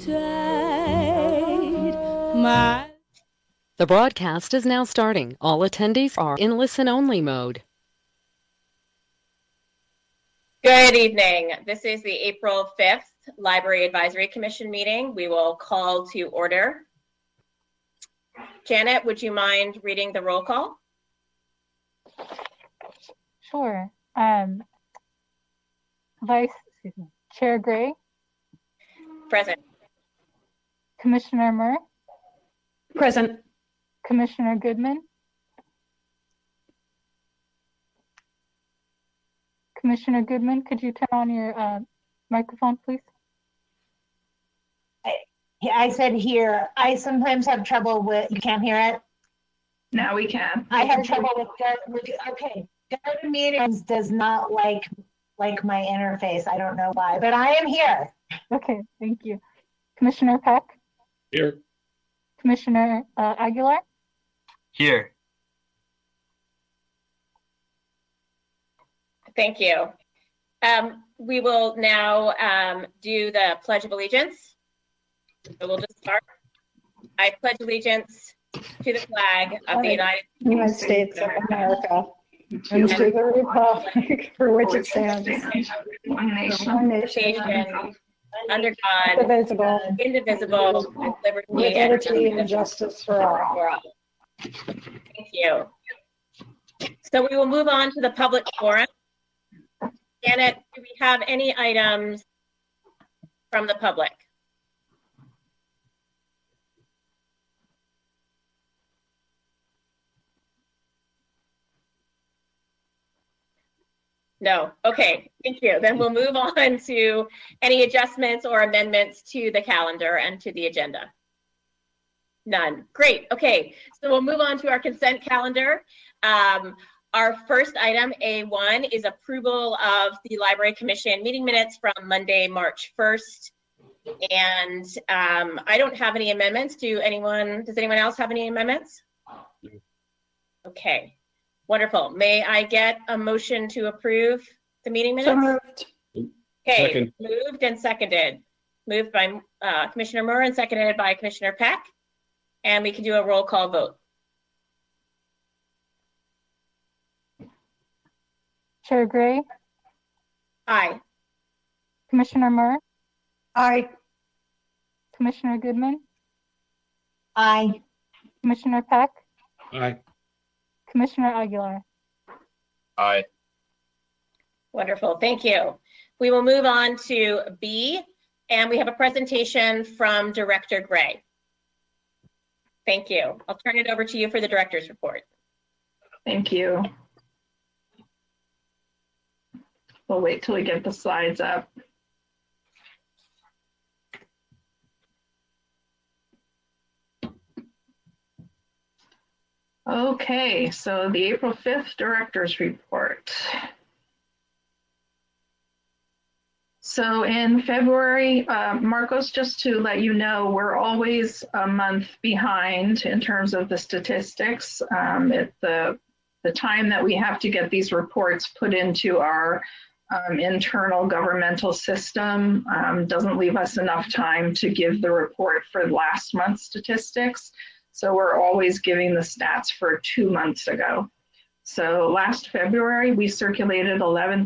The broadcast is now starting. All attendees are in listen-only mode. Good evening. This is the April 5th Library Advisory Commission meeting. We will call to order. Janet, would you mind reading the roll call? Sure. Chair Gray. Present. Commissioner Murr. Present. Commissioner Goodman. Commissioner Goodman, could you turn on your microphone, please? I said here. I sometimes have trouble with, you can't hear it? Now we can. I have trouble with, okay. GoToMeetings does not like my interface. I don't know why, but I am here. Okay, thank you. Commissioner Peck. Here. Commissioner Aguilar. Here. Thank you. We will now do the Pledge of Allegiance. So we'll just start. I pledge allegiance to the flag of the United States of America and to the republic for which it stands, one nation, under God, indivisible, with liberty and justice for all. Thank you. So we will move on to the public forum. Janet, do we have any items from the public? No. Okay, thank you. Then we'll move on to any adjustments or amendments to the calendar and to the agenda. None. Great. Okay, so we'll move on to our consent calendar. Our first item, A1, is approval of the Library Commission meeting minutes from Monday, March 1st. And I don't have any amendments. Does anyone else have any amendments? Okay. Wonderful. May I get a motion to approve the meeting minutes? So moved. Okay, Second. Moved and seconded. Moved by Commissioner Murr and seconded by Commissioner Peck. And we can do a roll call vote. Chair Gray. Aye. Commissioner Murr. Aye. Commissioner Goodman. Aye. Commissioner Peck. Aye. Commissioner Aguilar. Aye. Wonderful. Thank you. We will move on to B, and we have a presentation from Director Gray. Thank you. I'll turn it over to you for the director's report. Thank you. We'll wait till we get the slides up. Okay, so the April 5th director's report. So in February, Marcos, just to let you know, we're always a month behind in terms of the statistics. The time that we have to get these reports put into our internal governmental system doesn't leave us enough time to give the report for last month's statistics. So we're always giving the stats for 2 months ago. So last February, we circulated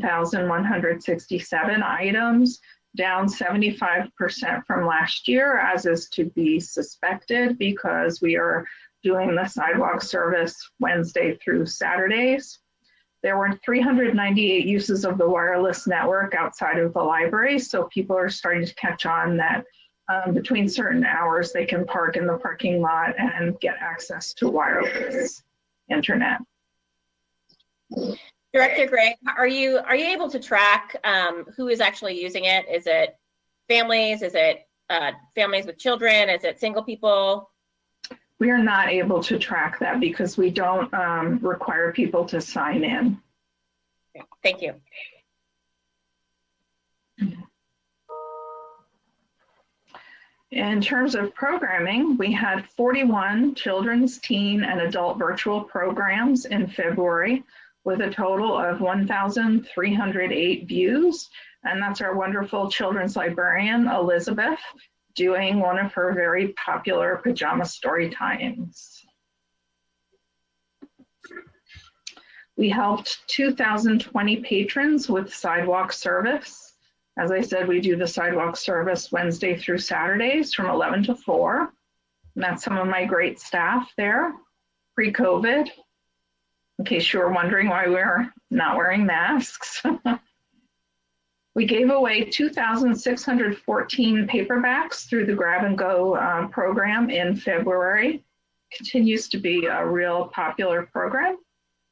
11,167 items, down 75% from last year, as is to be suspected because we are doing the sidewalk service Wednesday through Saturdays. There were 398 uses of the wireless network outside of the library, so people are starting to catch on that between certain hours, they can park in the parking lot and get access to wireless internet. Director Gray, are you able to track who is actually using it? Is it families? Is it families with children? Is it single people? We are not able to track that because we don't require people to sign in. Okay, thank you. In terms of programming, we had 41 children's, teen, and adult virtual programs in February with a total of 1,308 views. And that's our wonderful children's librarian, Elizabeth. doing one of her very popular pajama story times. We helped 2,020 patrons with sidewalk service. As I said, we do the sidewalk service Wednesday through Saturdays from 11 to 4. And that's some of my great staff there, pre-COVID, in case you were wondering why we're not wearing masks. We gave away 2,614 paperbacks through the Grab and Go program in February. Continues to be a real popular program.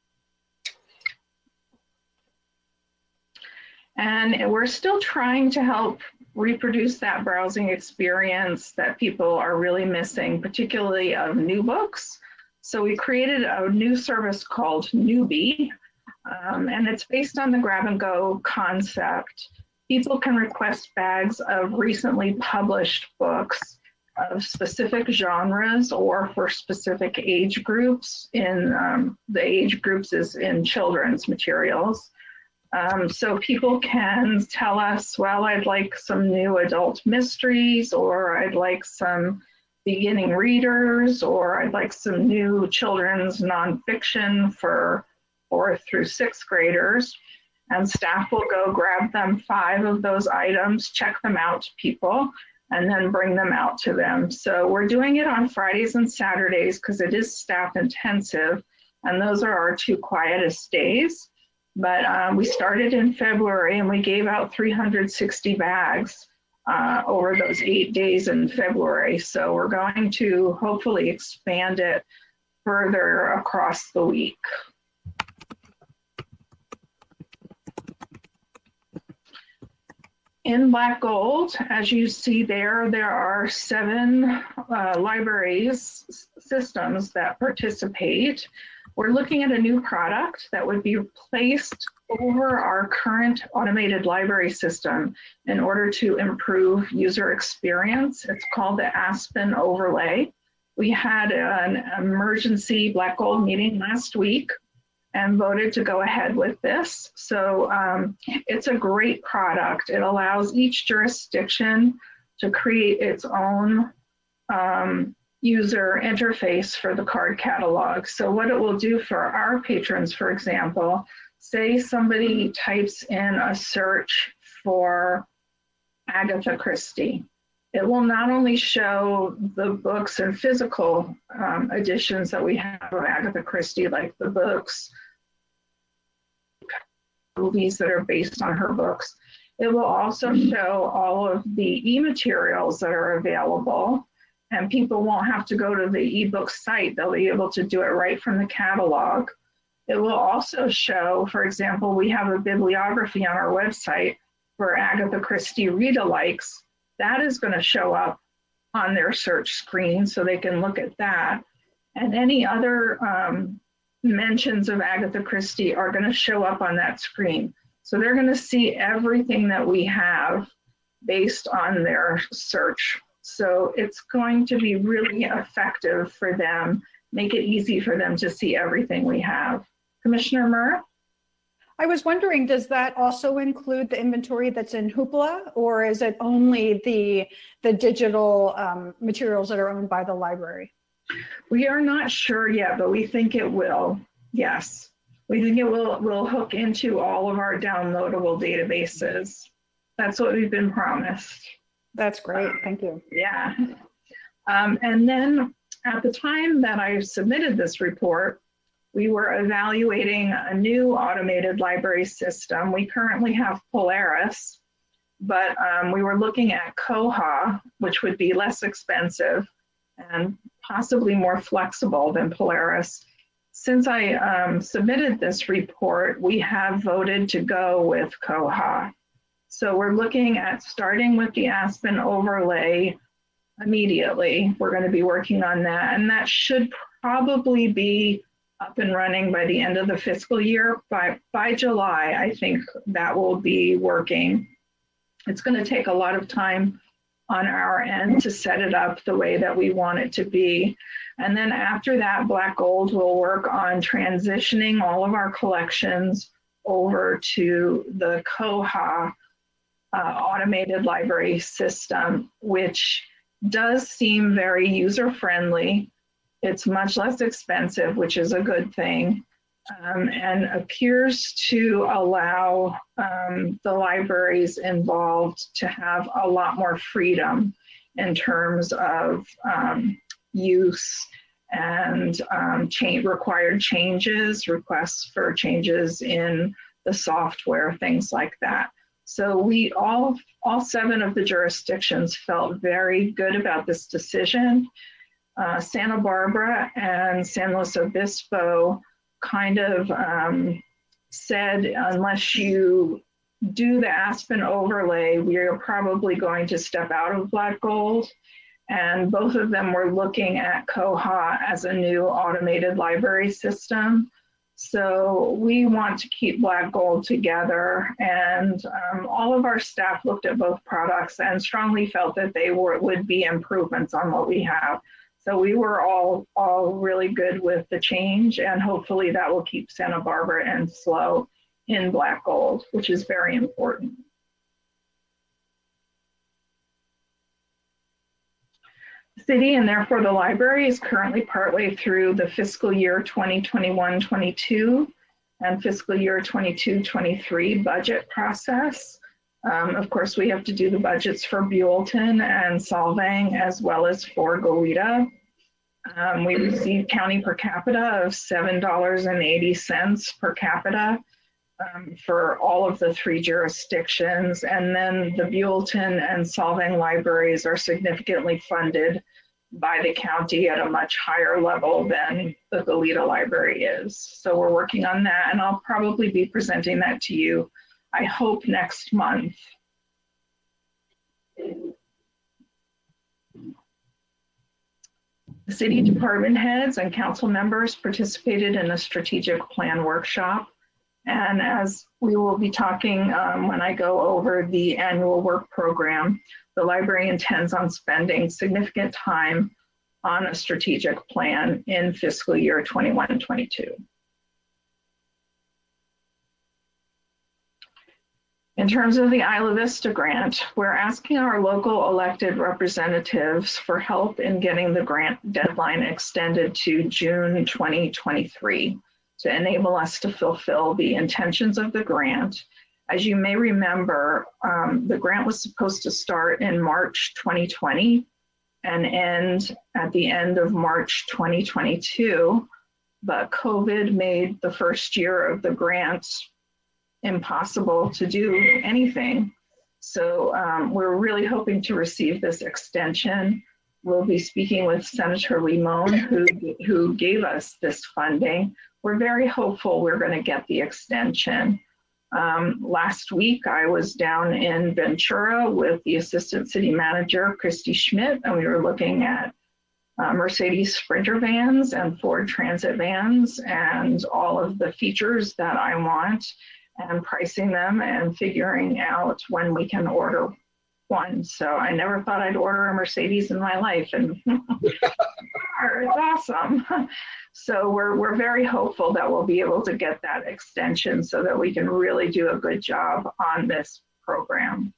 And we're still trying to help reproduce that browsing experience that people are really missing, particularly of new books. So we created a new service called Newbie, and it's based on the Grab and Go concept. People can request bags of recently published books of specific genres or for specific age groups. The age groups is in children's materials. So people can tell us, well, I'd like some new adult mysteries, or I'd like some beginning readers, or I'd like some new children's nonfiction for 4th through 6th graders. And staff will go grab them 5 of those items, check them out to people, and then bring them out to them. So we're doing it on Fridays and Saturdays because it is staff intensive, and those are our 2 quietest days. But we started in February and we gave out 360 bags over those 8 days in February. So we're going to hopefully expand it further across the week. In Black Gold, as you see there, there are 7 libraries systems that participate. We're looking at a new product that would be placed over our current automated library system in order to improve user experience. It's called the Aspen Overlay. We had an emergency Black Gold meeting last week and voted to go ahead with this. So it's a great product. It allows each jurisdiction to create its own user interface for the card catalog. So what it will do for our patrons, for example, say somebody types in a search for Agatha Christie. It will not only show the books and physical editions that we have of Agatha Christie, like the books, movies that are based on her books. It will also show all of the e-materials that are available, and people won't have to go to the ebook site. They'll be able to do it right from the catalog. It will also show, for example, we have a bibliography on our website for Agatha Christie read-alikes. That is going to show up on their search screen so they can look at that. And any other mentions of Agatha Christie are going to show up on that screen. So they're going to see everything that we have based on their search. So it's going to be really effective for them, make it easy for them to see everything we have. Commissioner Murr? I was wondering, does that also include the inventory that's in Hoopla, or is it only the digital materials that are owned by the library? We are not sure yet, but we think it will. Yes, we think it will hook into all of our downloadable databases. That's what we've been promised. That's great. Thank you. Yeah. And then at the time that I submitted this report, we were evaluating a new automated library system. We currently have Polaris, but we were looking at Koha, which would be less expensive and possibly more flexible than Polaris. Since I submitted this report, we have voted to go with Koha. So we're looking at starting with the Aspen Overlay immediately. We're going to be working on that, and that should probably be up and running by the end of the fiscal year. By July, I think that will be working. It's going to take a lot of time on our end to set it up the way that we want it to be. And then after that, Black Gold will work on transitioning all of our collections over to the Koha automated library system, which does seem very user-friendly. It's much less expensive, which is a good thing, and appears to allow the libraries involved to have a lot more freedom in terms of use and required changes, requests for changes in the software, things like that. So we all 7 of the jurisdictions felt very good about this decision. Santa Barbara and San Luis Obispo kind of said, unless you do the Aspen overlay, we are probably going to step out of Black Gold. And both of them were looking at Koha as a new automated library system. So we want to keep Black Gold together, and all of our staff looked at both products and strongly felt that they would be improvements on what we have. So we were all really good with the change, and hopefully that will keep Santa Barbara and SLO in Black Gold, which is very important. The city, and therefore the library, is currently partway through the fiscal year 2021-22 and fiscal year 22-23 budget process. Of course, we have to do the budgets for Buellton and Solvang, as well as for Goleta. We received county per capita of $7.80 per capita for all of the 3 jurisdictions. And then the Buellton and Solvang libraries are significantly funded by the county at a much higher level than the Goleta library is. So we're working on that, and I'll probably be presenting that to you, I hope, next month. The city department heads and council members participated in a strategic plan workshop. And as we will be talking when I go over the annual work program, the library intends on spending significant time on a strategic plan in fiscal year 21-22. In terms of the Isla Vista grant, we're asking our local elected representatives for help in getting the grant deadline extended to June 2023 to enable us to fulfill the intentions of the grant. As you may remember, the grant was supposed to start in March 2020 and end at the end of March 2022, but COVID made the first year of the grant impossible to do anything. So we're really hoping to receive this extension. We'll be speaking with Senator Limon, who gave us this funding. We're very hopeful we're going to get the extension. Last week, I was down in Ventura with the Assistant City Manager, Christy Schmidt, and we were looking at Mercedes Sprinter vans and Ford Transit vans and all of the features that I want, and pricing them and figuring out when we can order one. So I never thought I'd order a Mercedes in my life, and it's awesome. So we're very hopeful that we'll be able to get that extension so that we can really do a good job on this program.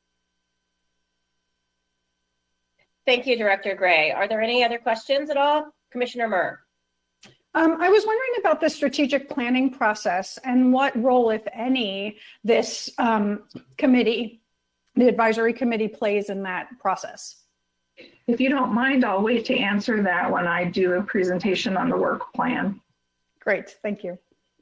Thank you, Director Gray. Are there any other questions at all? Commissioner Murr. I was wondering about the strategic planning process and what role, if any, this committee, the advisory committee, plays in that process. If you don't mind, I'll wait to answer that when I do a presentation on the work plan. Great, thank you.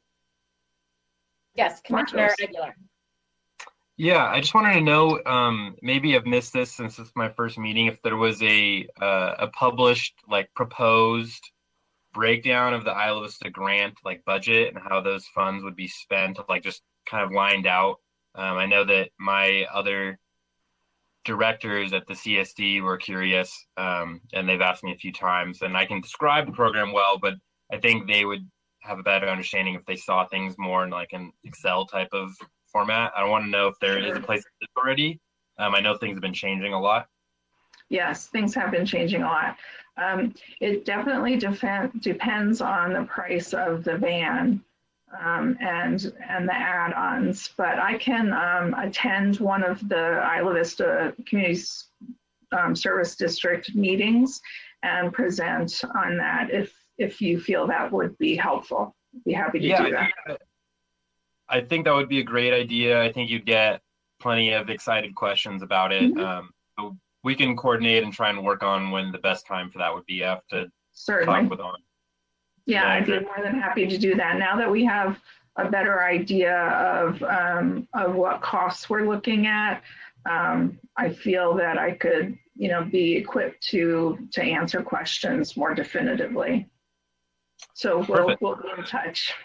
Yes, Commissioner Aguilar. Yeah, I just wanted to know, maybe I've missed this since it's my first meeting, if there was a published, like, proposed breakdown of the Isla Vista grant, like, budget and how those funds would be spent, like, just kind of lined out. I know that my other directors at the CSD were curious, and they've asked me a few times, and I can describe the program well, but I think they would have a better understanding if they saw things more in like an Excel type of format. I want to know if there is a place already. I know things have been changing a lot. Yes, things have been changing a lot. It definitely depends on the price of the van. and the add-ons. But I can attend one of the Isla Vista Community Service District meetings and present on that if you feel that would be helpful. I'd be happy to do that. I think that would be a great idea. I think you'd get plenty of excited questions about it. So we can coordinate and try and work on when the best time for that would be. I have to talk with on. Yeah, I'd be more than happy to do that. Now that we have a better idea of what costs we're looking at, I feel that I could, be equipped to answer questions more definitively. So we'll be in touch.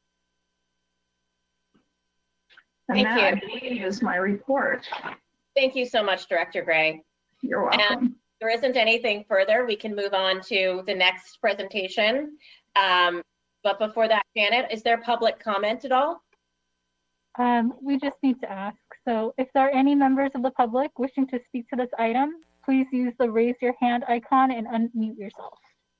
And that is my report. Thank you so much, Director Gray. You're welcome. And if there isn't anything further, we can move on to the next presentation. But before that, Janet, is there public comment at all? We just need to ask. So if there are any members of the public wishing to speak to this item, please use the raise your hand icon and unmute yourself.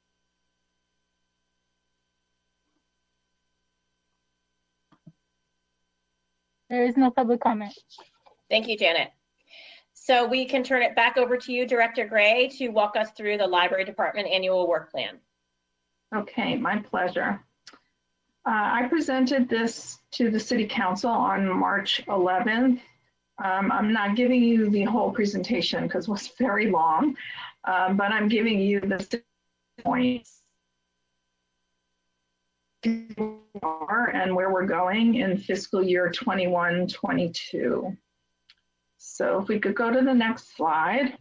There is no public comment. Thank you, Janet. So we can turn it back over to you, Director Gray, to walk us through the Library Department Annual Work Plan. Okay, my pleasure. I presented this to the City Council on March 11th. I'm not giving you the whole presentation because it was very long, but I'm giving you the points and where we're going in fiscal year 21-22. So if we could go to the next slide.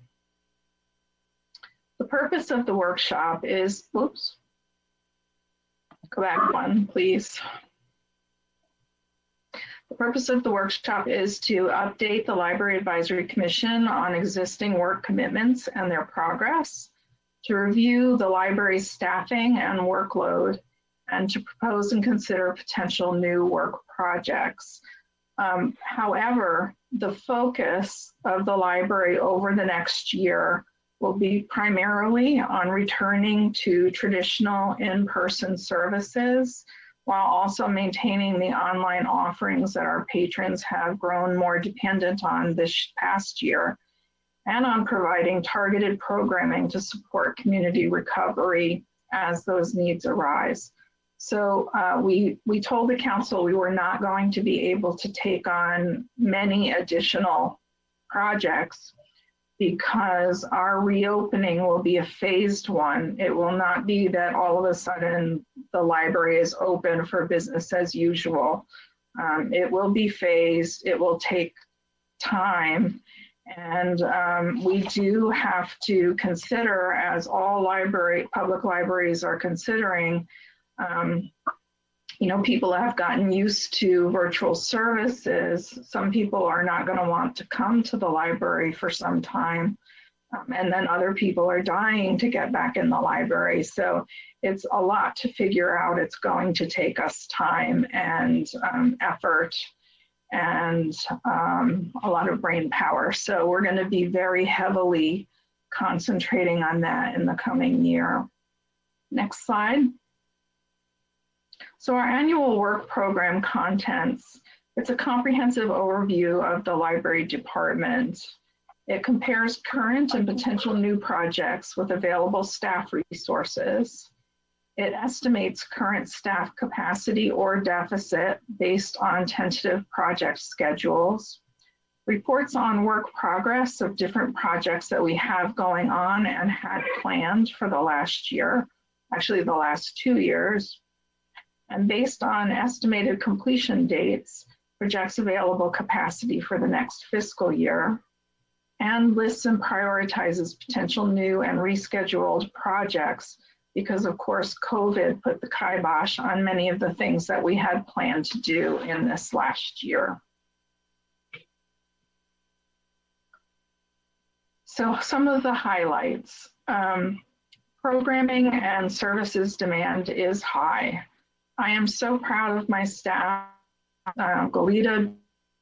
The purpose of the workshop is, oops, go back one, please. The purpose of the workshop is to update the Library Advisory Commission on existing work commitments and their progress, to review the library's staffing and workload, and to propose and consider potential new work projects. However, the focus of the library over the next year will be primarily on returning to traditional in-person services while also maintaining the online offerings that our patrons have grown more dependent on this past year, and on providing targeted programming to support community recovery as those needs arise. So we told the council we were not going to be able to take on many additional projects because our reopening will be a phased one. It will not be that all of a sudden the library is open for business as usual. It will be phased, it will take time. And we do have to consider, as all public libraries are considering, people have gotten used to virtual services. Some people are not going to want to come to the library for some time. And then other people are dying to get back in the library. So it's a lot to figure out. It's going to take us time and effort and a lot of brain power. So we're going to be very heavily concentrating on that in the coming year. Next slide. So our annual work program contents, it's a comprehensive overview of the library department. It compares current and potential new projects with available staff resources. It estimates current staff capacity or deficit based on tentative project schedules, reports on work progress of different projects that we have going on and had planned for the last year, actually the last 2 years, and based on estimated completion dates, projects available capacity for the next fiscal year, and lists and prioritizes potential new and rescheduled projects because, of course, COVID put the kibosh on many of the things that we had planned to do in this last year. So some of the highlights. Programming and services demand is high. I am so proud of my staff. Goleta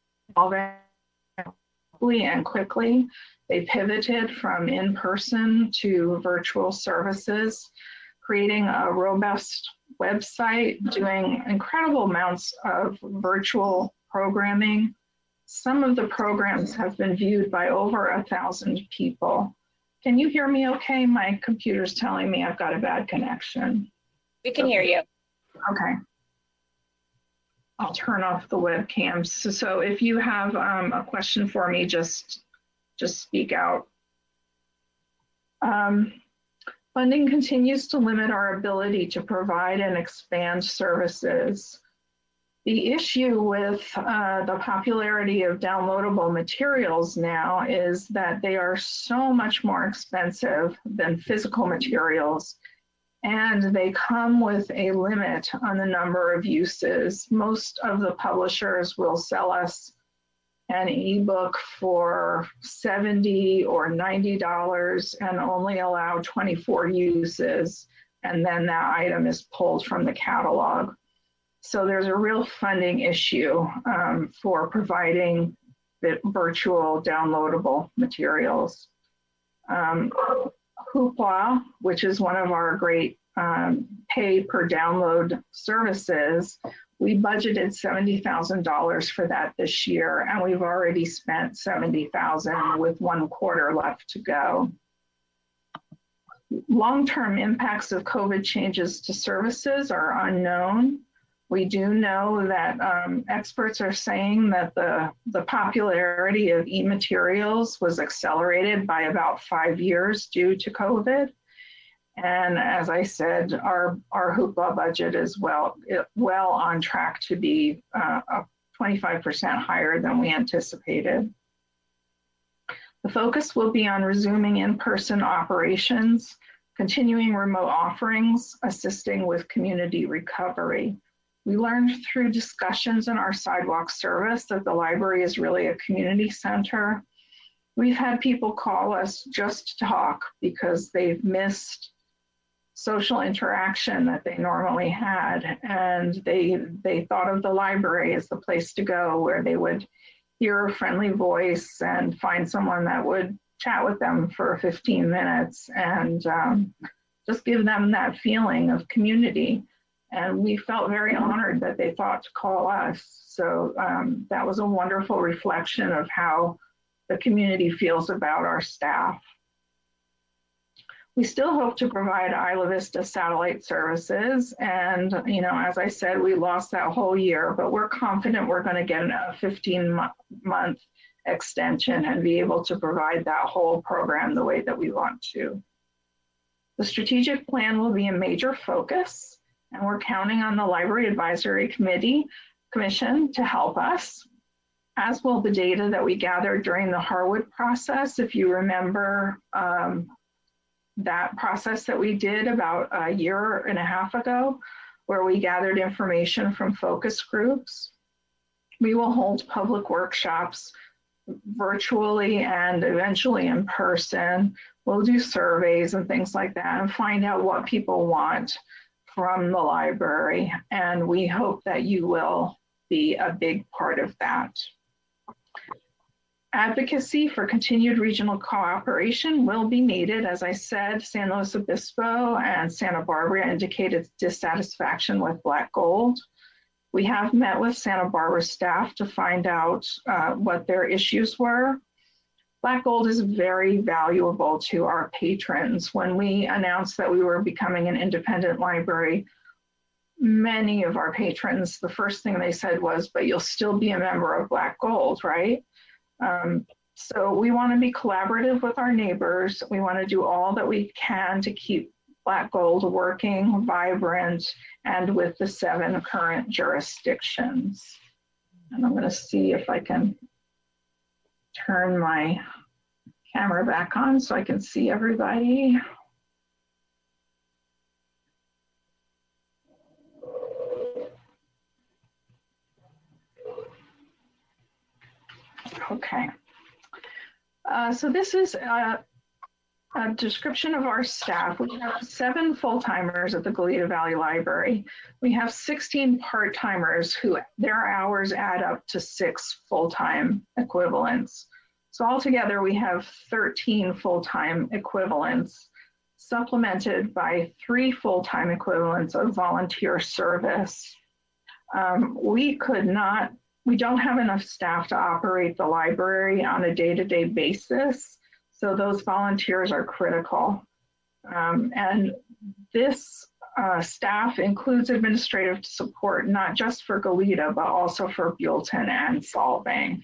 and quickly, they pivoted from in-person to virtual services, creating a robust website, doing incredible amounts of virtual programming. Some of the programs have been viewed by over 1,000 people. Can you hear me okay? My computer's telling me I've got a bad connection. We can hear you. Okay. I'll turn off the webcam. So if you have a question for me, just speak out. Funding continues to limit our ability to provide and expand services. The issue with the popularity of downloadable materials now is that they are so much more expensive than physical materials, and they come with a limit on the number of uses. Most of the publishers will sell us an ebook for $70 or $90 and only allow 24 uses, and then that item is pulled from the catalog. So there's a real funding issue for providing the virtual downloadable materials. Hoopla, which is one of our great pay per download services, we budgeted $70,000 for that this year, and we've already spent $70,000 with 1 quarter left to go. Long-term impacts of COVID changes to services are unknown. We do know that experts are saying that the popularity of e-materials was accelerated by about 5 years due to COVID. And as I said, our Hoopla budget is well on track to be 25% higher than we anticipated. The focus will be on resuming in-person operations, continuing remote offerings, assisting with community recovery. We learned through discussions in our sidewalk service that the library is really a community center. We've had people call us just to talk because they've missed social interaction that they normally had, and they thought of the library as the place to go where they would hear a friendly voice and find someone that would chat with them for 15 minutes and just give them that feeling of community. And we felt very honored that they thought to call us. So that was a wonderful reflection of how the community feels about our staff. We still hope to provide Isla Vista satellite services. And, you know, as I said, we lost that whole year, but we're confident we're going to get a 15-month extension and be able to provide that whole program the way that we want to. The strategic plan will be a major focus, and we're counting on the Library Advisory Commission to help us, as will the data that we gathered during the Harwood process. If you remember, that process that we did about a year and a half ago, where we gathered information from focus groups. We will hold public workshops virtually and eventually in person. We'll do surveys and things like that and find out what people want from the library. And we hope that you will be a big part of that. Advocacy for continued regional cooperation will be needed. As I said, San Luis Obispo and Santa Barbara indicated dissatisfaction with Black Gold. We have met with Santa Barbara staff to find out what their issues were. Black Gold is very valuable to our patrons. When we announced that we were becoming an independent library, many of our patrons, the first thing they said was, but you'll still be a member of Black Gold, right? So we want to be collaborative with our neighbors. We want to do all that we can to keep Black Gold working, vibrant, and with the 7 current jurisdictions. And I'm going to see if I can turn my camera back on so I can see everybody. Okay. So this is a description of our staff. We have 7 full-timers at the Goleta Valley Library. We have 16 part-timers who their hours add up to 6 full-time equivalents. So altogether, we have 13 full-time equivalents. supplemented by 3 full-time equivalents of volunteer service. We don't have enough staff to operate the library on a day-to-day basis, so those volunteers are critical. And this staff includes administrative support, not just for Goleta, but also for Buellton and Solvang.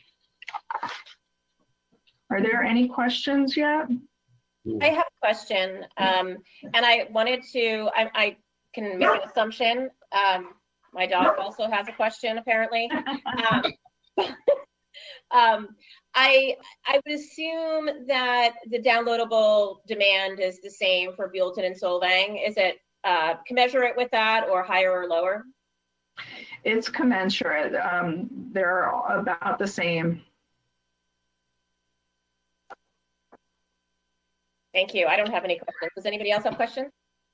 Are there any questions yet? I have a question, and I wanted to, I can make an assumption. My dog also has a question, apparently. I would assume that the downloadable demand is the same for Buellton and Solvang. Is it commensurate with that, or higher or lower? It's commensurate. They're about the same. Thank you. I don't have any questions. Does anybody else have questions?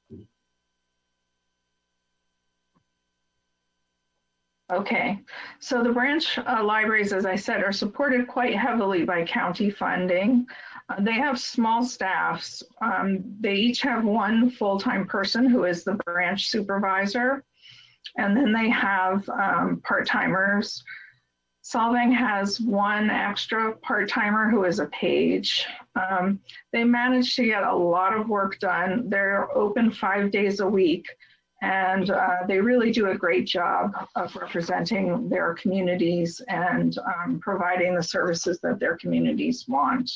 Okay, so the branch libraries, as I said, are supported quite heavily by county funding. They have small staffs. They each have 1 full-time person who is the branch supervisor, and then they have part-timers. Solvang has 1 extra part-timer who is a page. They manage to get a lot of work done. They're open 5 days a week, and they really do a great job of representing their communities and providing the services that their communities want.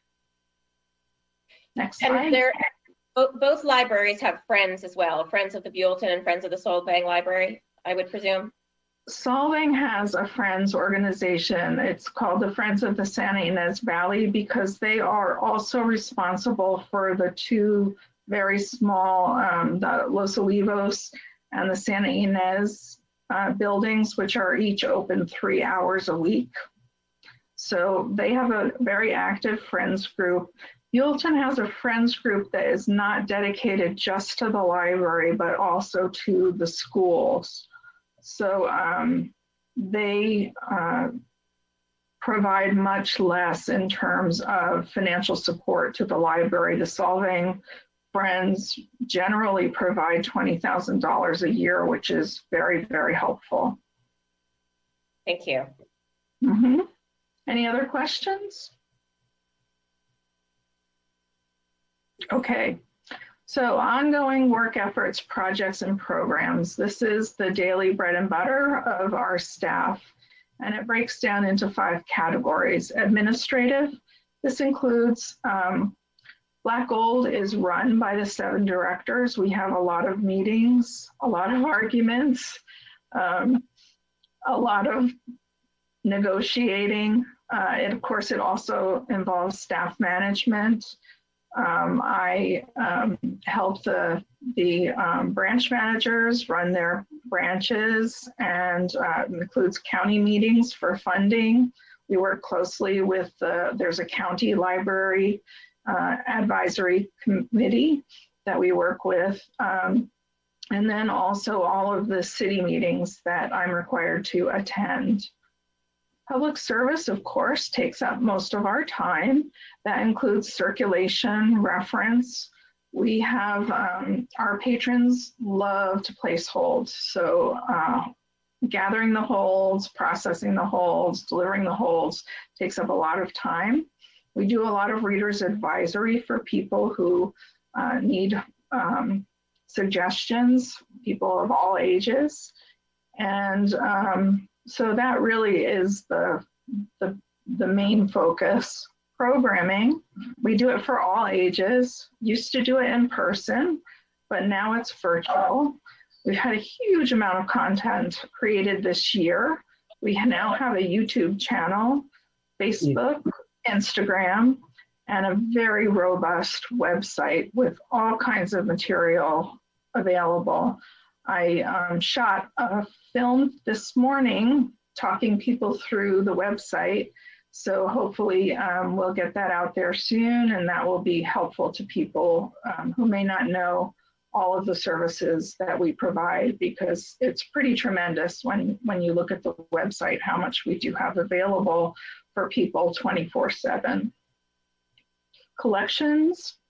Next slide. And both libraries have friends as well, Friends of the Buellton and Friends of the Solvang Library, I would presume. Solvang has a Friends organization. It's called the Friends of the Santa Ynez Valley, because they are also responsible for the 2 very small, the Los Olivos and the Santa Ynez buildings, which are each open 3 hours a week. So they have a very active Friends group. Buellton has a Friends group that is not dedicated just to the library, but also to the schools. So they provide much less in terms of financial support to the library. The Solvang Friends generally provide $20,000 a year, which is very, very helpful. Thank you. Any other questions? Okay. So ongoing work efforts, projects, and programs. This is the daily bread and butter of our staff, and it breaks down into 5 categories. Administrative, this includes Black Gold is run by the 7 directors. We have a lot of meetings, a lot of arguments, a lot of negotiating. Of course, it also involves staff management. I help the branch managers run their branches, and includes county meetings for funding. We work closely with there's a county library advisory committee that we work with. And then also all of the city meetings that I'm required to attend. Public service, of course, takes up most of our time. That includes circulation, reference. We have, our patrons love to place holds. So gathering the holds, processing the holds, delivering the holds takes up a lot of time. We do a lot of readers advisory for people who need suggestions, people of all ages. And so that really is the main focus. Programming, we do it for all ages. Used to do it in person, but now it's virtual. We've had a huge amount of content created this year. We now have a YouTube channel, Facebook, Instagram, and a very robust website with all kinds of material available. I shot a film this morning talking people through the website. So hopefully we'll get that out there soon, and that will be helpful to people who may not know all of the services that we provide, because it's pretty tremendous when you look at the website, how much we do have available for people 24/7. Collections.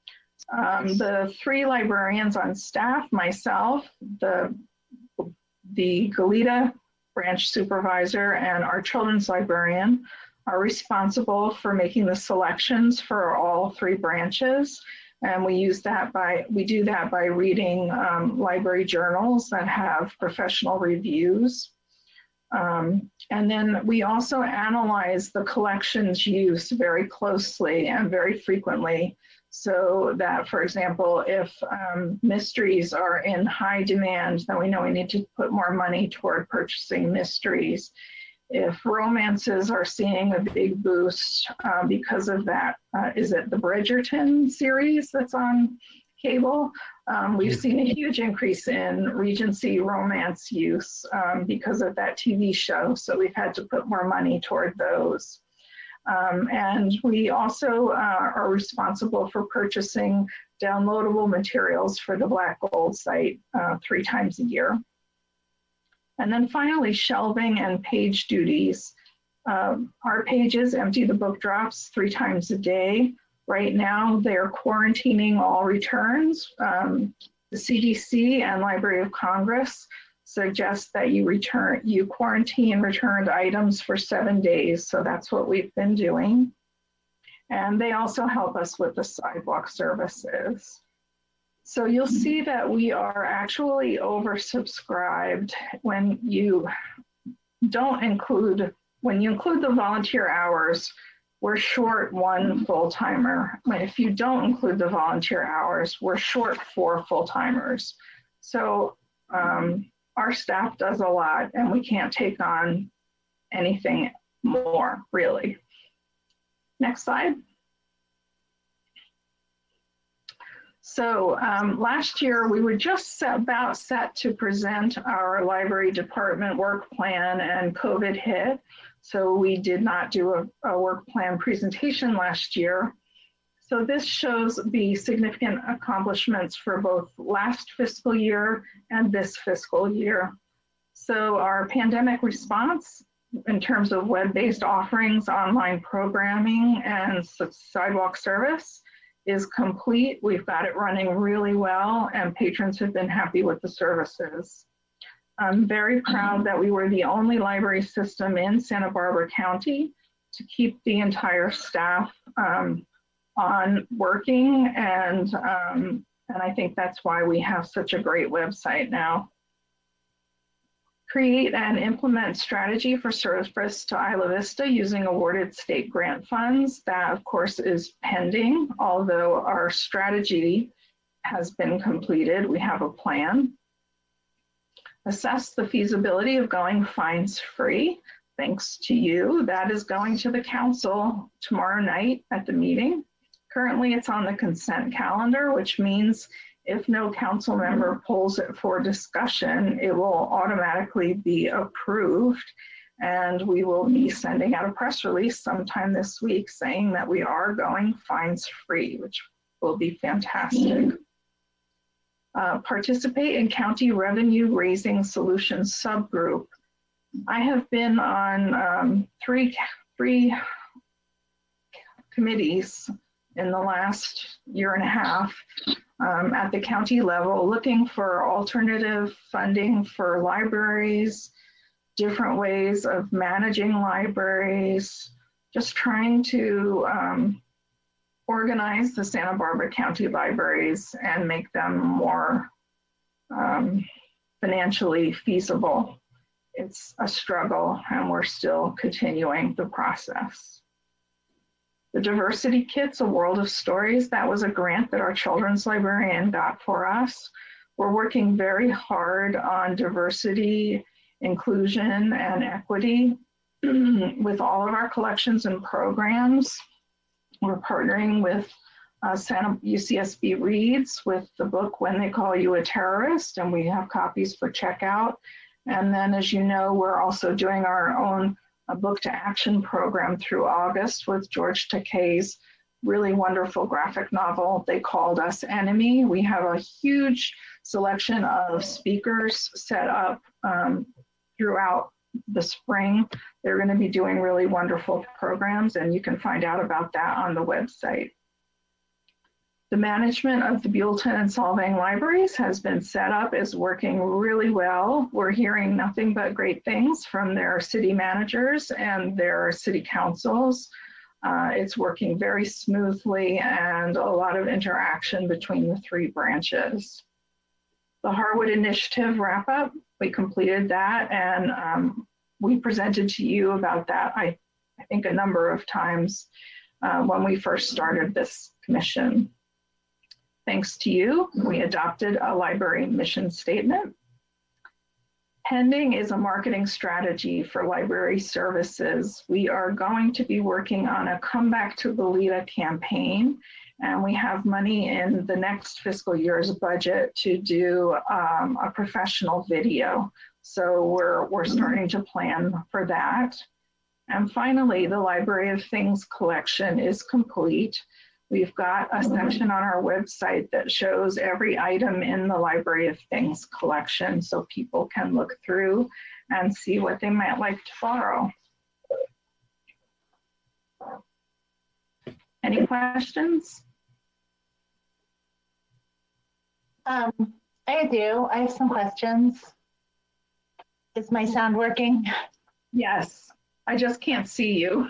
The 3 librarians on staff, myself, the Goleta branch supervisor, and our children's librarian are responsible for making the selections for all 3 branches. And we do that by reading library journals that have professional reviews. And then we also analyze the collection's use very closely and very frequently, so that, for example, if mysteries are in high demand, then we know we need to put more money toward purchasing mysteries. If romances are seeing a big boost because of that, is it the Bridgerton series that's on cable? We've seen a huge increase in Regency romance use because of that TV show. So we've had to put more money toward those. And we also are responsible for purchasing downloadable materials for the Black Gold site 3 times a year. And then finally, shelving and page duties. Our pages empty the book drops 3 times a day. Right now, they're quarantining all returns. The CDC and Library of Congress suggest that you quarantine returned items for 7 days. So that's what we've been doing. And they also help us with the sidewalk services. So you'll see that we are actually oversubscribed when you include the volunteer hours. We're short 1 full-timer. If you don't include the volunteer hours, we're short 4 full-timers. So our staff does a lot and we can't take on anything more, really. Next slide. So last year we were just about set to present our library department work plan, and COVID hit. So we did not do a work plan presentation last year. So this shows the significant accomplishments for both last fiscal year and this fiscal year. So our pandemic response in terms of web-based offerings, online programming, and sidewalk service is complete. We've got it running really well, and patrons have been happy with the services. I'm very proud that we were the only library system in Santa Barbara County to keep the entire staff on working, and I think that's why we have such a great website now. Create and implement strategy for service to Isla Vista using awarded state grant funds. That, of course, is pending, although our strategy has been completed. We have a plan. Assess the feasibility of going fines-free. Thanks to you. That is going to the council tomorrow night at the meeting. Currently, it's on the consent calendar, which means if no council member pulls it for discussion, it will automatically be approved. And we will be sending out a press release sometime this week saying that we are going fines-free, which will be fantastic. Participate in county revenue raising solutions subgroup. I have been on three committees in the last year and a half at the county level, looking for alternative funding for libraries, different ways of managing libraries, just trying to organize the Santa Barbara County libraries and make them more financially feasible. It's a struggle, and we're still continuing the process. The Diversity Kits, A World of Stories, that was a grant that our children's librarian got for us. We're working very hard on diversity, inclusion, and equity with all of our collections and programs. We're partnering with UCSB Reads with the book When They Call You a Terrorist, and we have copies for checkout. And then, as you know, we're also doing our own book to action program through August with George Takei's really wonderful graphic novel, They Called Us Enemy. We have a huge selection of speakers set up throughout the spring. They're going to be doing really wonderful programs, and you can find out about that on the website. The management of the Buellton and Solvang libraries has been set up, is working really well. We're hearing nothing but great things from their city managers and their city councils. It's working very smoothly and a lot of interaction between the three branches. The Harwood Initiative wrap up, we completed that, and we presented to you about that, I think a number of times when we first started this commission. Thanks to you, we adopted a library mission statement. Pending is a marketing strategy for library services. We are going to be working on a Comeback to Goleta campaign, and we have money in the next fiscal year's budget to do a professional video. So we're starting to plan for that. And finally, the Library of Things collection is complete. We've got a section on our website that shows every item in the Library of Things collection so people can look through and see what they might like to borrow. Any questions? I do. I have some questions. Is my sound working? Yes, I just can't see you.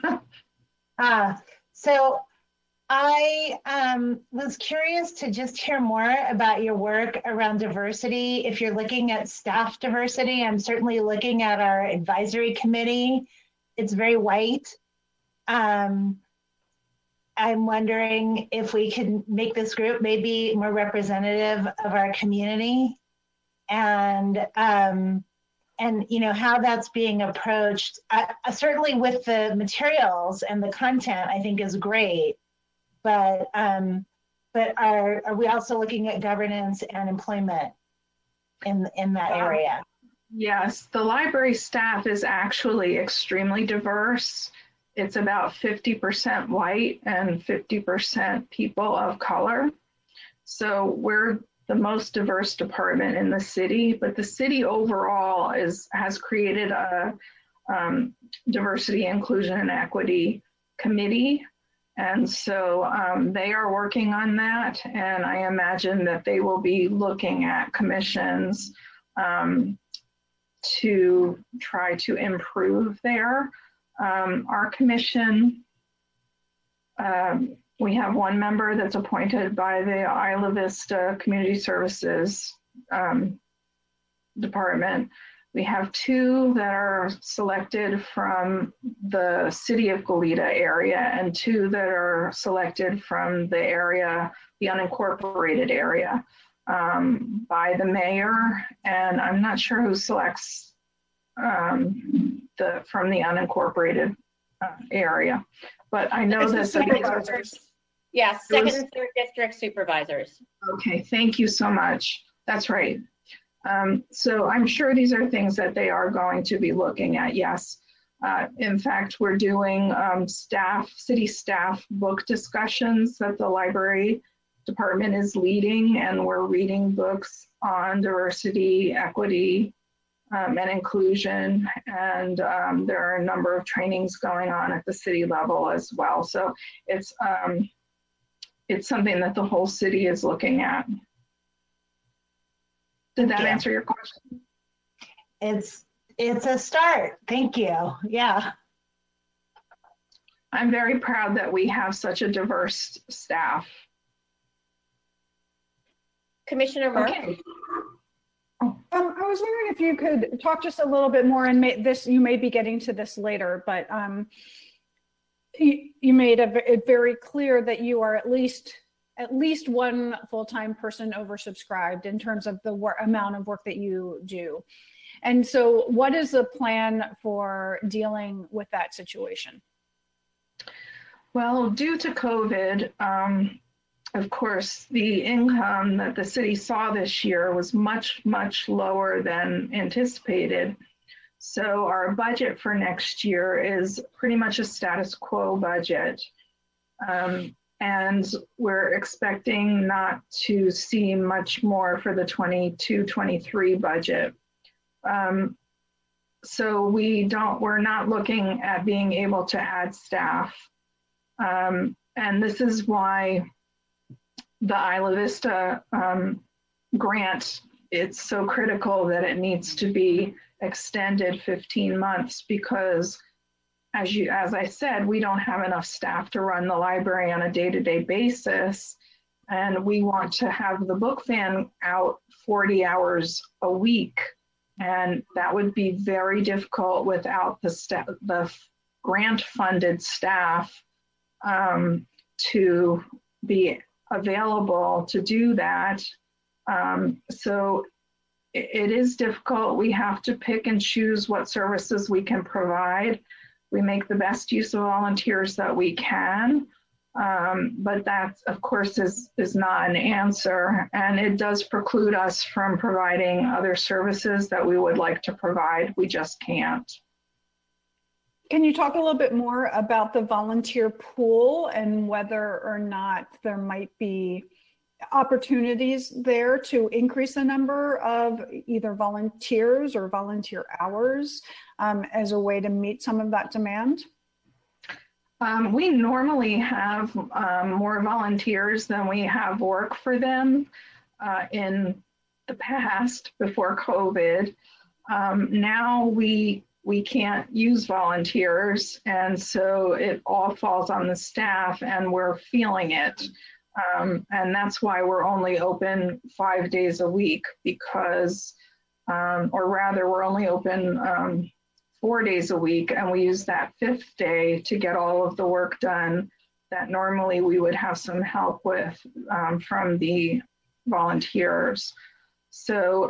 So I was curious to just hear more about your work around diversity. If you're looking at staff diversity, I'm certainly looking at our advisory committee. It's very white. I'm wondering if we can make this group maybe more representative of our community, and you know how that's being approached. Certainly with the materials and the content, I think is great. But are we also looking at governance and employment in that area? Yes, the library staff is actually extremely diverse. It's about 50% white and 50% people of color. So we're the most diverse department in the city, but the city overall has created a diversity, inclusion, and equity committee. And so they are working on that. And I imagine that they will be looking at commissions to try to improve there. Our commission, we have one member that's appointed by the Isla Vista Community Services Department. We have two that are selected from the city of Goleta area and two that are selected from the area, the unincorporated area, by the mayor. And I'm not sure who selects from the unincorporated area, but I know that supervisors. Yes, second and third district supervisors. Okay, thank you so much. That's right. So I'm sure these are things that they are going to be looking at, yes. In fact, we're doing city staff book discussions that the library department is leading, and we're reading books on diversity, equity, and inclusion. And there are a number of trainings going on at the city level as well. So it's something that the whole city is looking at. Did that answer your question? It's a start. Thank you. Yeah. I'm very proud that we have such a diverse staff. Commissioner Murph? Okay. I was wondering if you could talk just a little bit more, and you may be getting to this later, but you made it very clear that you are at least one full-time person oversubscribed in terms of the amount of work that you do. And so what is the plan for dealing with that situation? Well, due to COVID, of course, the income that the city saw this year was much, much lower than anticipated. So our budget for next year is pretty much a status quo budget. And we're expecting not to see much more for the 22-23 budget. So we're not looking at being able to add staff. And this is why the Isla Vista grant, it's so critical that it needs to be extended 15 months because as I said, we don't have enough staff to run the library on a day-to-day basis. And we want to have the book van out 40 hours a week. And that would be very difficult without the grant funded staff to be available to do that. So it is difficult. We have to pick and choose what services we can provide. We make the best use of volunteers that we can, but that, of course, is not an answer. And it does preclude us from providing other services that we would like to provide. We just can't. Can you talk a little bit more about the volunteer pool and whether or not there might be opportunities there to increase the number of either volunteers or volunteer hours as a way to meet some of that demand? We normally have more volunteers than we have work for them in the past before COVID. Now we can't use volunteers, and so it all falls on the staff, and we're feeling it. And that's why we're only open 5 days a week because, or rather we're only open 4 days a week, and we use that 5th day to get all of the work done that normally we would have some help with from the volunteers. So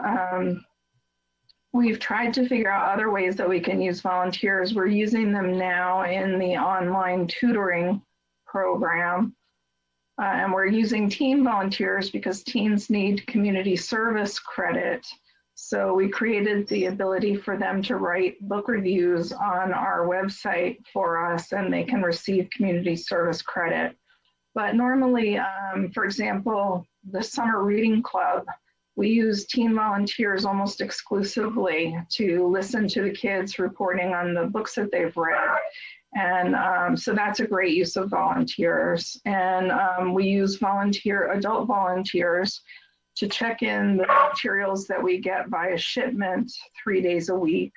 we've tried to figure out other ways that we can use volunteers. We're using them now in the online tutoring program. And we're using teen volunteers because teens need community service credit. So we created the ability for them to write book reviews on our website for us, and they can receive community service credit. But normally, for example, the summer reading club, we use teen volunteers almost exclusively to listen to the kids reporting on the books that they've read. And so that's a great use of volunteers. And we use adult volunteers to check in the materials that we get via shipment 3 days a week.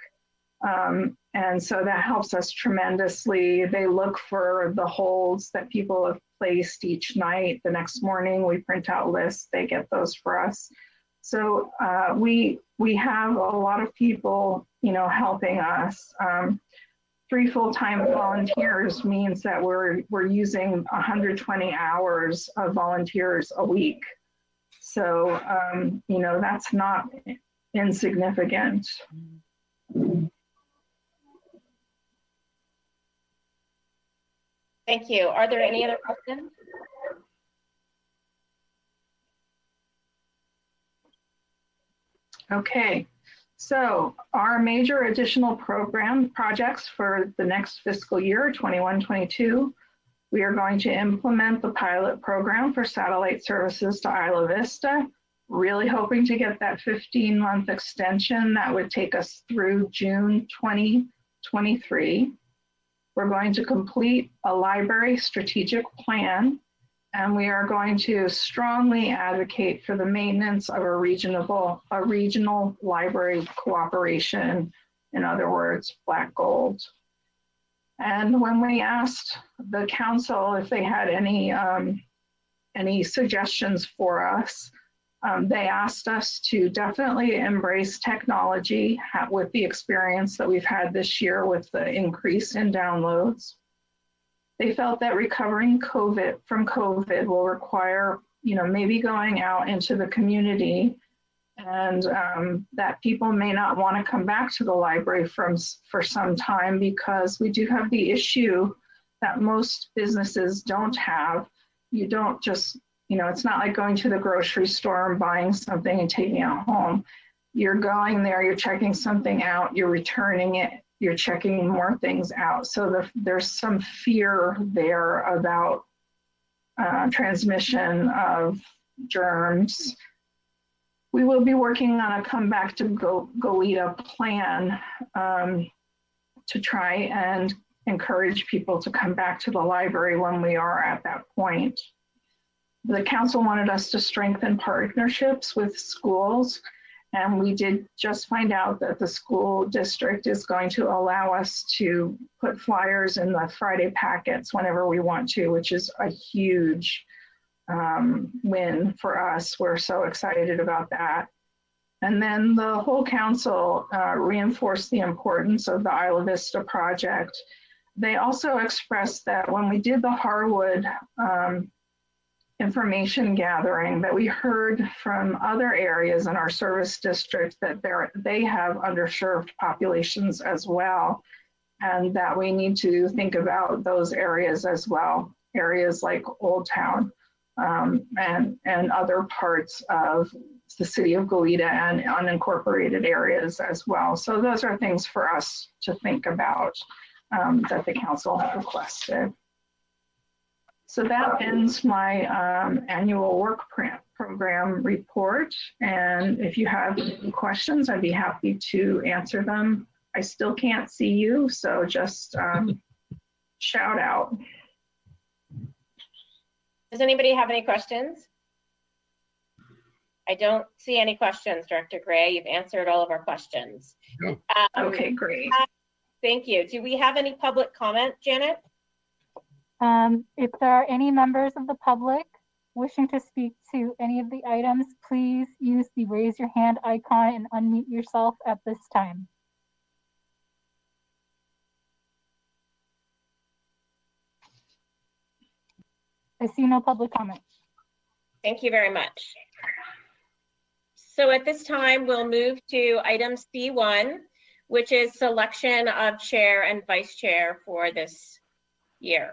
And so that helps us tremendously. They look for the holds that people have placed each night. The next morning we print out lists, they get those for us. So we have a lot of people, helping us. 3 full-time volunteers means that we're using 120 hours of volunteers a week. So, that's not insignificant. Thank you. Are there any other questions? Okay. So our major additional program projects for the next fiscal year, 21-22, we are going to implement the pilot program for satellite services to Isla Vista, really hoping to get that 15-month extension that would take us through June 2023. We're going to complete a library strategic plan, and we are going to strongly advocate for the maintenance of a regional library cooperation, in other words, Black Gold. And when we asked the council if they had any suggestions for us, they asked us to definitely embrace technology with the experience that we've had this year with the increase in downloads. They felt that recovering from COVID will require, maybe going out into the community, and that people may not want to come back to the library for some time because we do have the issue that most businesses don't have. You don't just, it's not like going to the grocery store and buying something and taking it home. You're going there, you're checking something out, you're returning it, you're checking more things out. So there's some fear there about transmission of germs. We will be working on a come back to Goleta plan to try and encourage people to come back to the library when we are at that point. the council wanted us to strengthen partnerships with schools. And we did just find out that the school district is going to allow us to put flyers in the Friday packets whenever we want to, which is a huge win for us. We're so excited about that. And then the whole council reinforced the importance of the Isla Vista project. They also expressed that when we did the Harwood information gathering, that we heard from other areas in our service district that they have underserved populations as well, and that we need to think about those areas as well, areas like Old Town and other parts of the city of Goleta and unincorporated areas as well. So those are things for us to think about that the council has requested. So that ends my annual work program report. And if you have any questions, I'd be happy to answer them. I still can't see you, so just shout out. Does anybody have any questions? I don't see any questions, Director Gray. You've answered all of our questions. No. Okay, great. Thank you. Do we have any public comment, Janet? If there are any members of the public wishing to speak to any of the items, please use the raise your hand icon and unmute yourself at this time. I see no public comment. Thank you very much. So at this time, we'll move to item C1, which is selection of chair and vice chair for this year.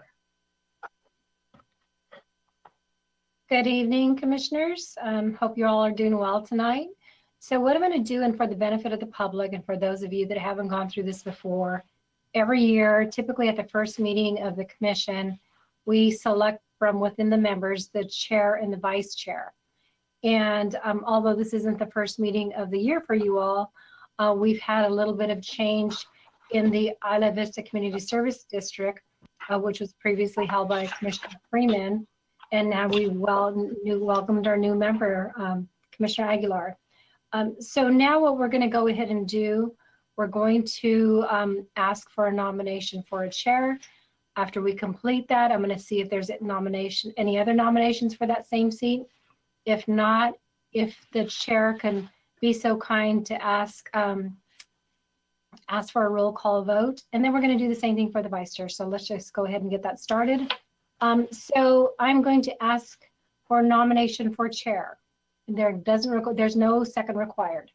Good evening, commissioners. Hope you all are doing well tonight. So what I'm going to do, and for the benefit of the public and for those of you that haven't gone through this before, every year, typically at the first meeting of the commission, we select from within the members the chair and the vice chair. And although this isn't the first meeting of the year for you all, we've had a little bit of change in the Isla Vista Community Service District, which was previously held by Commissioner Freeman. And now we welcomed our new member, Commissioner Aguilar. So now what we're going to go ahead and do, we're going to ask for a nomination for a chair. After we complete that, I'm going to see if there's any other nominations for that same seat. If not, if the chair can be so kind to ask for a roll call vote, and then we're going to do the same thing for the vice chair. So let's just go ahead and get that started. So I'm going to ask for a nomination for chair. There's no second required.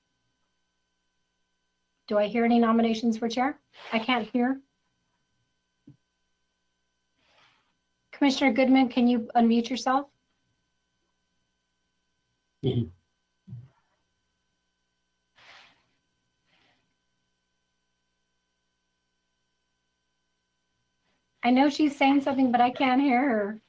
Do I hear any nominations for chair? I can't hear. Commissioner Goodman, can you unmute yourself? Mhm. I know she's saying something, but I can't hear her.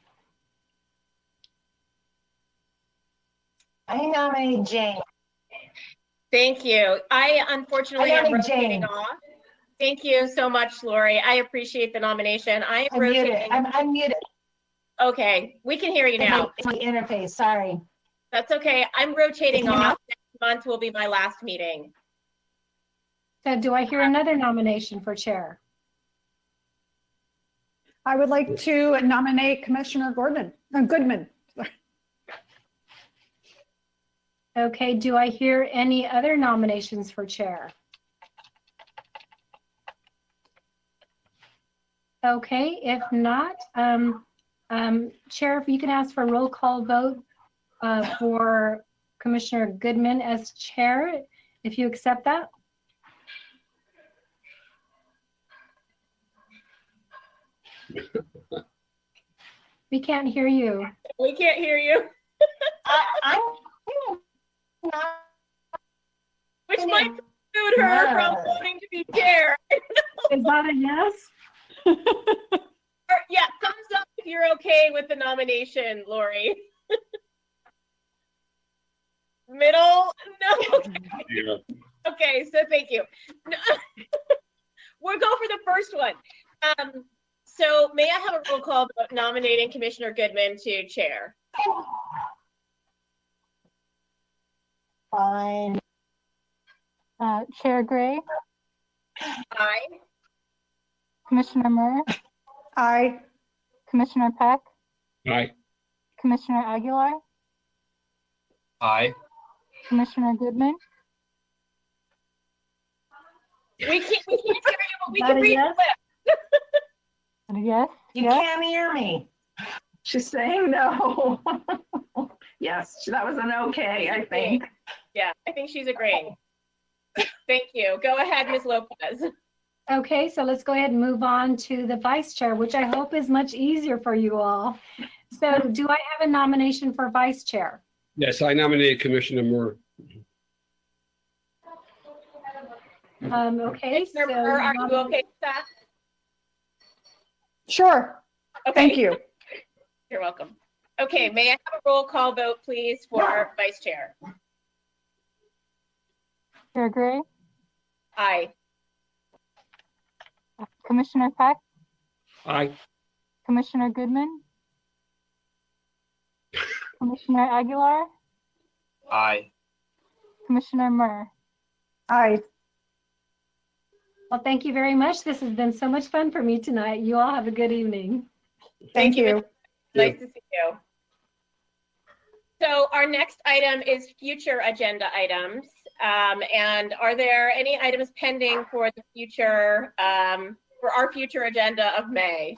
I nominate Jane. Thank you. I unfortunately am nominate rotating Jane. off. Thank you so much, Lori. I appreciate the nomination. I am I'm muted. rotating. I'm unmuted. Okay, we can hear you now. My interface, sorry. That's okay. I'm rotating Can you hear off. Next month will be my last meeting. So do I hear another nomination for chair? I would like to nominate Commissioner Goodman. Okay, do I hear any other nominations for chair? Okay, if not, Chair, if you can ask for a roll call vote for Commissioner Goodman as chair, if you accept that. We can't hear you. We can't hear you. I'm not. Which might preclude her from voting to be chair. Is that a yes? Yeah, thumbs up if you're okay with the nomination, Lori. Middle? No. Yeah. Okay, so thank you. No. We'll go for the first one. So may I have a roll call vote nominating Commissioner Goodman to chair? Fine. Chair Gray, Aye. Commissioner Murr, Aye. Commissioner Peck, Aye. Commissioner Aguilar, Aye. Commissioner Goodman, We can't hear you, but we Is that can a read yes? the lip. yes, You yes, can't hear me. She's saying no. Yes, that was an okay, I think. Yeah, I think she's agreeing. Thank you. Go ahead, Ms. Lopez. Okay, so let's go ahead and move on to the vice chair, which I hope is much easier for you all. So do I have a nomination for vice chair? Yes, I nominate Commissioner Moore. Okay, so Commissioner Murr, are you okay with that? Sure. Okay. Thank you. You're welcome. Okay, may I have a roll call vote, please, for vice chair? Chair Gray, Aye. Commissioner Peck, Aye. Commissioner Goodman, Commissioner Aguilar, Aye. Commissioner Murr. Aye. Well, thank you very much. This has been so much fun for me tonight. You all have a good evening. Thank you. Nice to see you. So our next item is future agenda items. And are there any items pending for the future, for our future agenda of May?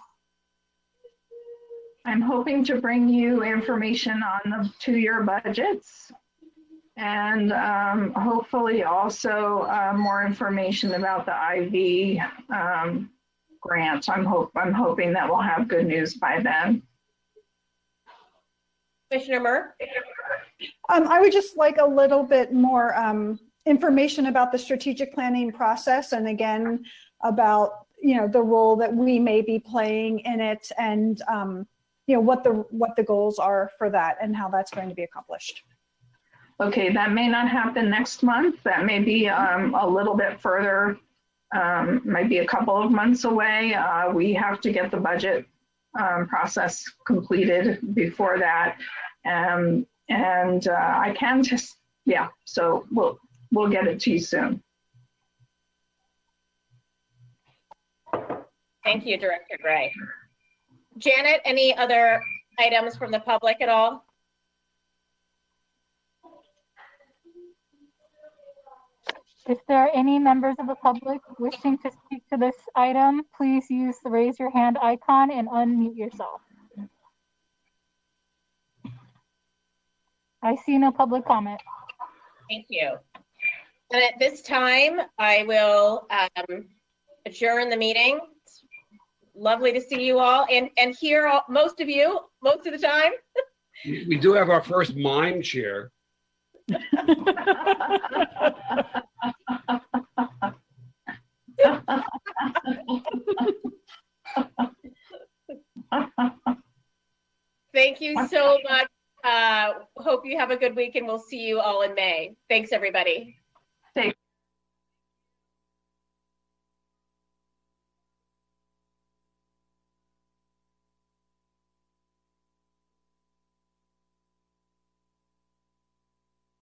I'm hoping to bring you information on the 2-year budgets and hopefully also more information about the IV grant. I'm hoping that we'll have good news by then. Commissioner Murr? I would just like a little bit more information about the strategic planning process, and again about the role that we may be playing in it, and what the goals are for that and how that's going to be accomplished. Okay, that may not happen next month. That may be a little bit further, might be a couple of months away. We have to get the budget process completed before that. I can just, yeah, so we'll get it to you soon. Thank you, Director Gray. Janet, any other items from the public at all? If there are any members of the public wishing to speak to this item, please use the raise your hand icon and unmute yourself. I see no public comment. Thank you. And at this time, I will adjourn the meeting. It's lovely to see you all and hear most of you most of the time. We do have our first mime chair. Thank you so much. Hope you have a good week and we'll see you all in May. Thanks, everybody. Take